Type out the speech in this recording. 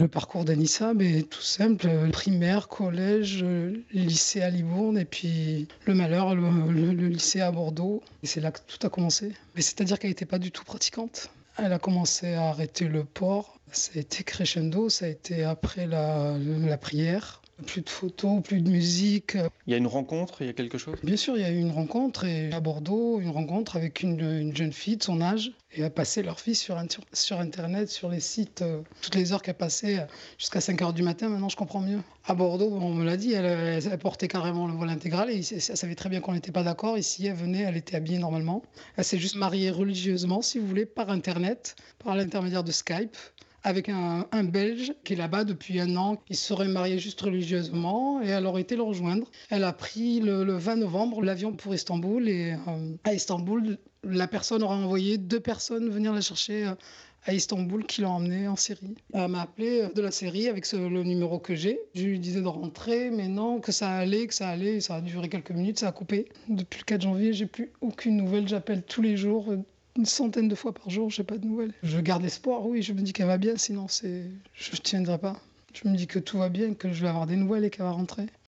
Le parcours d'Anissa, mais tout simple, primaire, collège, lycée à Libourne et puis le malheur, le lycée à Bordeaux. Et c'est là que tout a commencé. Mais c'est-à-dire qu'elle n'était pas du tout pratiquante. Elle a commencé à arrêter le port. Ça a été crescendo, ça a été après la prière. Plus de photos, plus de musique. Il y a une rencontre, il y a quelque chose? Bien sûr, il y a eu une rencontre et à Bordeaux, une rencontre avec une jeune fille de son âge et a passé leur vie sur Internet, sur les sites, toutes les heures qu'elle passait jusqu'à 5 heures du matin. Maintenant, je comprends mieux. À Bordeaux, on me l'a dit, elle portait carrément le voile intégral et elle savait très bien qu'on n'était pas d'accord. Ici, elle venait, elle était habillée normalement. Elle s'est juste mariée religieusement, si vous voulez, par Internet, par l'intermédiaire de Skype avec un Belge qui est là-bas depuis 1 an. Ils se seraient mariés juste religieusement et elle aurait été le rejoindre. Elle a pris le 20 novembre l'avion pour Istanbul et à Istanbul, la personne aura envoyé 2 personnes venir la chercher à Istanbul qui l'ont emmenée en Syrie. Elle m'a appelé de la Syrie avec le numéro que j'ai. Je lui disais de rentrer, mais non, que ça allait, que ça allait. Ça a duré quelques minutes, ça a coupé. Depuis le 4 janvier, j'ai plus aucune nouvelle. J'appelle tous les jours. Une centaine de fois par jour, j'ai pas de nouvelles. Je garde espoir, oui, je me dis qu'elle va bien, sinon je tiendrai pas. Je me dis que tout va bien, que je vais avoir des nouvelles et qu'elle va rentrer.